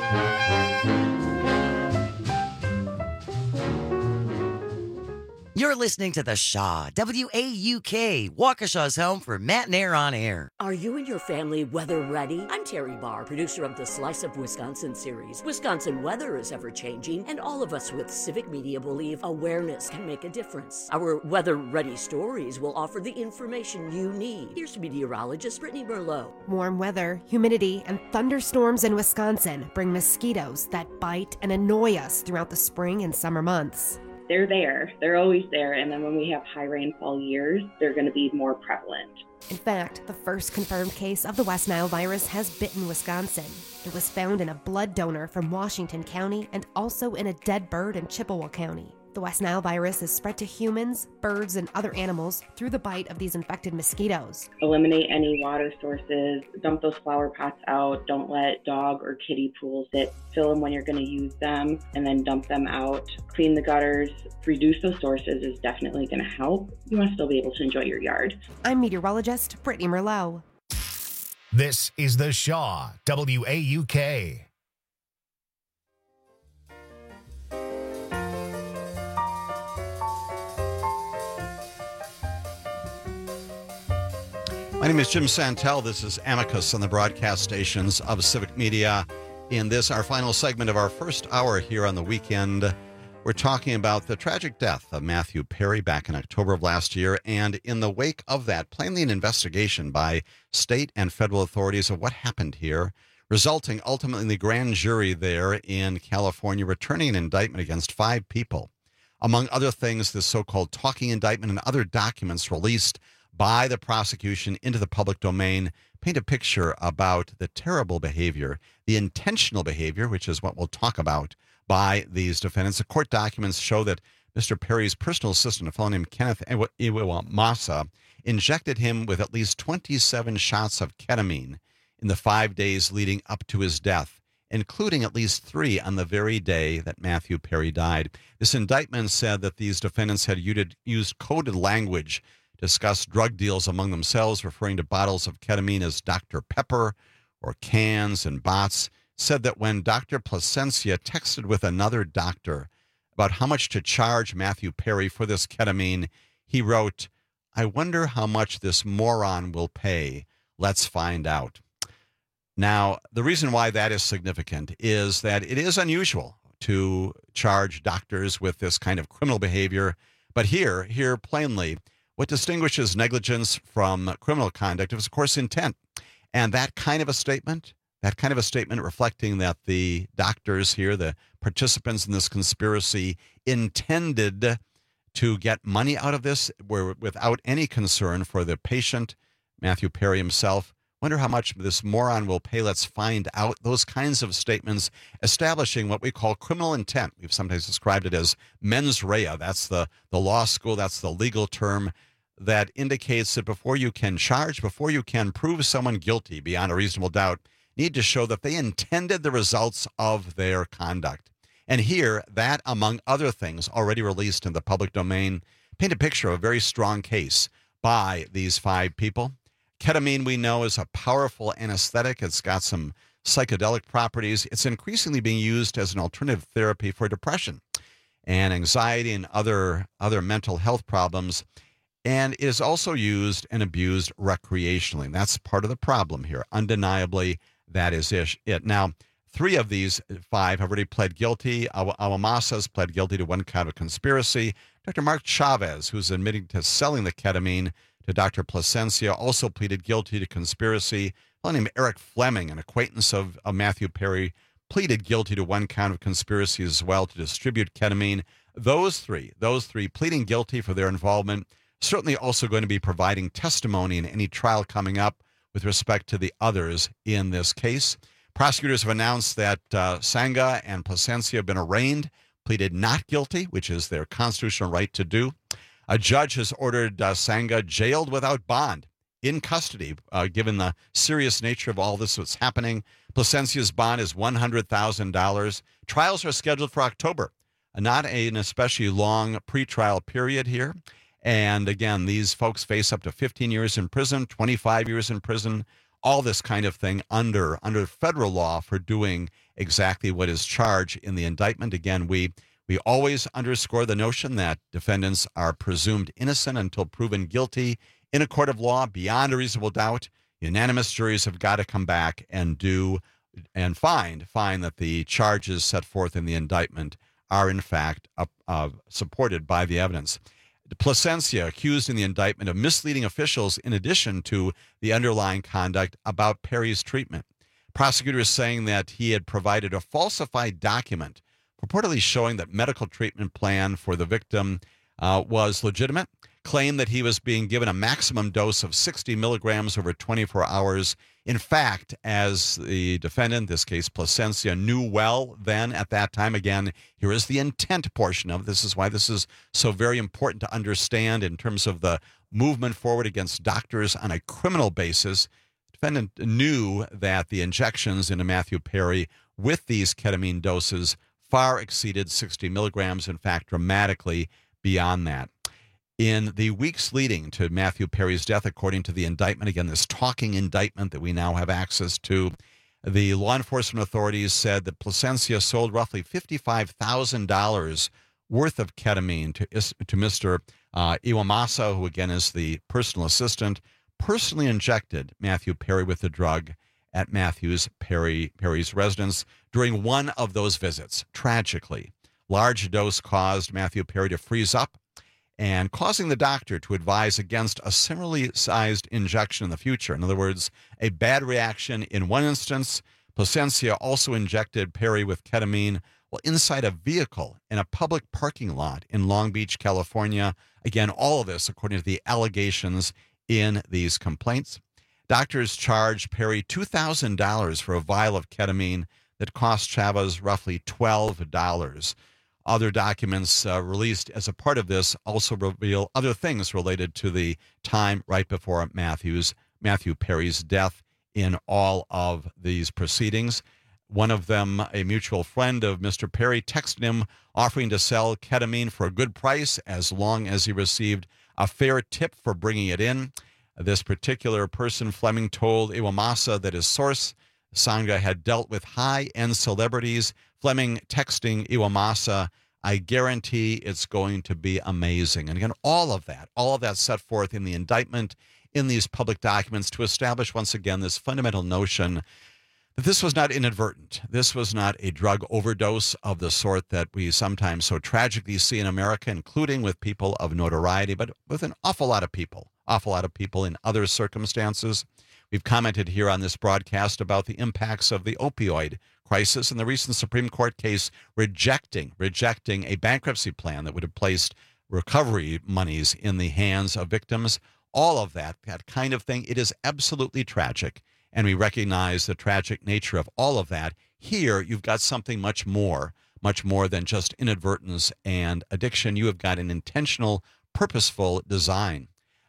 You're You're listening to The Shaw, W A U K, Waukesha's home for Matt and Air on Air. Are you and your family weather ready? I'm Terry Barr, producer of the Slice of Wisconsin series. Wisconsin weather is ever-changing, and all of us with Civic Media believe awareness can make a difference. Our weather-ready stories will offer the information you need. Here's meteorologist Brittany Merlot. Warm weather, humidity, and thunderstorms in Wisconsin bring mosquitoes that bite and annoy us throughout the spring and summer months. They're there. They're always there. And then when we have high rainfall years, they're going to be more prevalent. In fact, the first confirmed case of the West Nile virus has bitten Wisconsin. It was found in a blood donor from Washington County and also in a dead bird in Chippewa County. The West Nile virus is spread to humans, birds, and other animals through the bite of these infected mosquitoes. Eliminate any water sources, dump those flower pots out, don't let dog or kitty pools sit, fill them when you're going to use them, and then dump them out. Clean the gutters, reduce those sources is definitely going to help. You want to still be able to enjoy your yard. I'm meteorologist Brittany Merlot. This is The Shaw, W A U K. My name is Jim Santel. This is Amicus on the broadcast stations of Civic Media. In this, our final segment of our first hour here on the weekend, we're talking about the tragic death of Matthew Perry back in October of last year, and in the wake of that, plainly an investigation by state and federal authorities of what happened here, resulting ultimately in the grand jury there in California returning an indictment against five people. Among other things, this so-called talking indictment and other documents released by the prosecution into the public domain paint a picture about the terrible behavior, the intentional behavior, which is what we'll talk about, by these defendants. The court documents show that Mister Perry's personal assistant, a fellow named Kenneth Iwamasa, injected him with at least twenty-seven shots of ketamine in the five days leading up to his death, including at least three on the very day that Matthew Perry died. This indictment said that these defendants had used coded language, discussed drug deals among themselves, referring to bottles of ketamine as Doctor Pepper or cans and bots, said that when Doctor Placencia texted with another doctor about how much to charge Matthew Perry for this ketamine, he wrote, "I wonder how much this moron will pay. Let's find out." Now, the reason why that is significant is that it is unusual to charge doctors with this kind of criminal behavior. But here, here plainly, what distinguishes negligence from criminal conduct is, of course, intent. And that kind of a statement, that kind of a statement reflecting that the doctors here, the participants in this conspiracy, intended to get money out of this were without any concern for the patient, Matthew Perry himself. Wonder how much this moron will pay. Let's find out. Those kinds of statements establishing what we call criminal intent. We've sometimes described it as mens rea. That's the, the law school. That's the legal term that indicates that before you can charge, before you can prove someone guilty beyond a reasonable doubt, you need to show that they intended the results of their conduct. And here, that, among other things already released in the public domain, paint a picture of a very strong case by these five people. Ketamine, we know, is a powerful anesthetic. It's got some psychedelic properties. It's increasingly being used as an alternative therapy for depression and anxiety and other, other mental health problems. And it is also used and abused recreationally. And that's part of the problem here. Undeniably, that is it. Now, three of these five have already pled guilty. Iwamasa has pled guilty to one count of conspiracy. Doctor Mark Chavez, who's admitting to selling the ketamine to Doctor Placencia, also pleaded guilty to conspiracy. A fellow named Eric Fleming, an acquaintance of, of Matthew Perry, pleaded guilty to one count of conspiracy as well to distribute ketamine. Those three, those three pleading guilty for their involvement, certainly also going to be providing testimony in any trial coming up with respect to the others in this case. Prosecutors have announced that uh, Sangha and Placencia have been arraigned, pleaded not guilty, which is their constitutional right to do. A judge has ordered uh, Sangha jailed without bond, in custody, uh, given the serious nature of all this that's happening. Placencia's bond is one hundred thousand dollars. Trials are scheduled for October. Not an especially long pretrial period here. And again, these folks face up to fifteen years in prison, twenty-five years in prison, all this kind of thing under, under federal law for doing exactly what is charged in the indictment. Again, we We always underscore the notion that defendants are presumed innocent until proven guilty in a court of law beyond a reasonable doubt. Unanimous juries have got to come back and do and find find that the charges set forth in the indictment are in fact uh, uh, supported by the evidence. Plasencia accused in the indictment of misleading officials in addition to the underlying conduct about Perry's treatment. Prosecutors saying that he had provided a falsified document purportedly showing that medical treatment plan for the victim uh, was legitimate, claimed that he was being given a maximum dose of sixty milligrams over twenty-four hours. In fact, as the defendant, this case Plasencia, knew well then at that time, again, here is the intent portion of this. Is why this is so very important to understand in terms of the movement forward against doctors on a criminal basis. Defendant knew that the injections into Matthew Perry with these ketamine doses far exceeded sixty milligrams, in fact, dramatically beyond that. In the weeks leading to Matthew Perry's death, according to the indictment, again, this talking indictment that we now have access to, the law enforcement authorities said that Plasencia sold roughly fifty-five thousand dollars worth of ketamine to, to Mister Uh, Iwamasa, who again is the personal assistant, personally injected Matthew Perry with the drug at Matthew's Perry, Perry's residence during one of those visits. Tragically, large dose caused Matthew Perry to freeze up, and causing the doctor to advise against a similarly sized injection in the future. In other words, a bad reaction in one instance. Plasencia also injected Perry with ketamine while inside a vehicle in a public parking lot in Long Beach, California. Again, all of this according to the allegations in these complaints. Doctors charged Perry two thousand dollars for a vial of ketamine that cost Chavez roughly twelve dollars. Other documents uh, released as a part of this also reveal other things related to the time right before Matthew's Matthew Perry's death in all of these proceedings. One of them, a mutual friend of Mister Perry, texted him offering to sell ketamine for a good price as long as he received a fair tip for bringing it in. This particular person, Fleming, told Iwamasa that his source, Sangha, had dealt with high-end celebrities. Fleming texting Iwamasa, "I guarantee it's going to be amazing." And again, all of that, all of that set forth in the indictment, in these public documents to establish once again this fundamental notion that this was not inadvertent. This was not a drug overdose of the sort that we sometimes so tragically see in America, including with people of notoriety, but with an awful lot of people, awful lot of people in other circumstances. We've commented here on this broadcast about the impacts of the opioid crisis and the recent Supreme Court case rejecting, rejecting a bankruptcy plan that would have placed recovery monies in the hands of victims. All of that, that kind of thing, it is absolutely tragic. And we recognize the tragic nature of all of that. Here, you've got something much more, much more than just inadvertence and addiction. You have got an intentional, purposeful design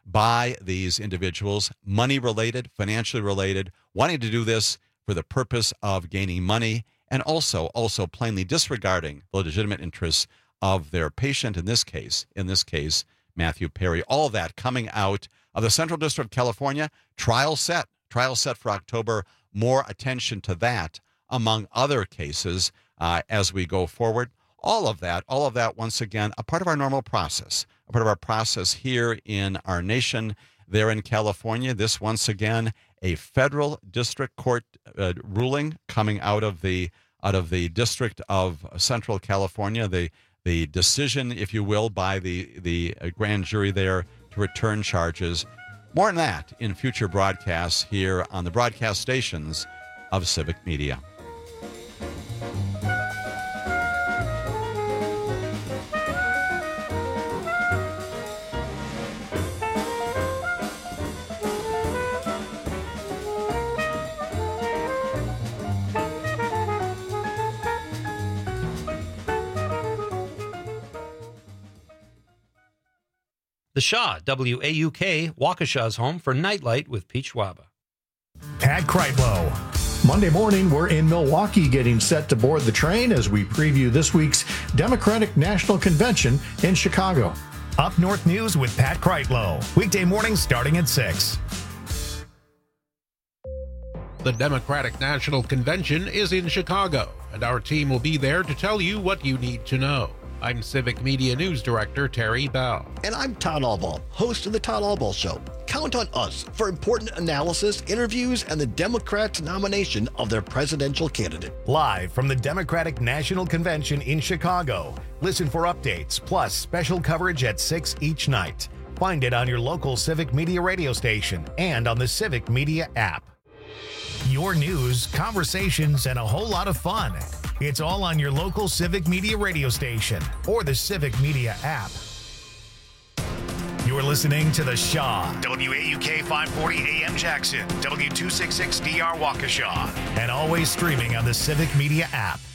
by these individuals, money-related, financially related, wanting to do this for the purpose of gaining money, and also, also plainly disregarding the legitimate interests of their patient, in this case, in this case, Matthew Perry. All of that coming out of the Central District of California, trial set, trial set for October. More attention to that, among other cases, uh, as we go forward. All of that, all of that, once again, a part of our normal process, a part of our process here in our nation, there in California. This, once again, a federal district court uh, ruling coming out of the out of the District of Central California, the the decision, if you will, by the, the grand jury there to return charges. More on that in future broadcasts here on the broadcast stations of Civic Media. The Shaw, W A U K, Waukesha's home for Nightlight with Pete Schwaba. Pat Kreitlow. Monday morning, we're in Milwaukee getting set to board the train as we preview this week's Democratic National Convention in Chicago. Up North News with Pat Kreitlow. Weekday mornings starting at six. The Democratic National Convention is in Chicago, and our team will be there to tell you what you need to know. I'm Civic Media News Director Terry Bell. And I'm Todd Albaugh, host of The Todd Albaugh Show. Count on us for important analysis, interviews, and the Democrats' nomination of their presidential candidate. Live from the Democratic National Convention in Chicago. Listen for updates, plus special coverage at six each night. Find it on your local Civic Media radio station and on the Civic Media app. Your news, conversations, and a whole lot of fun. It's all on your local Civic Media radio station or the Civic Media app. You're listening to The Shaw, W A U K five forty A M Jackson, W two sixty-six D R Waukesha, and always streaming on the Civic Media app.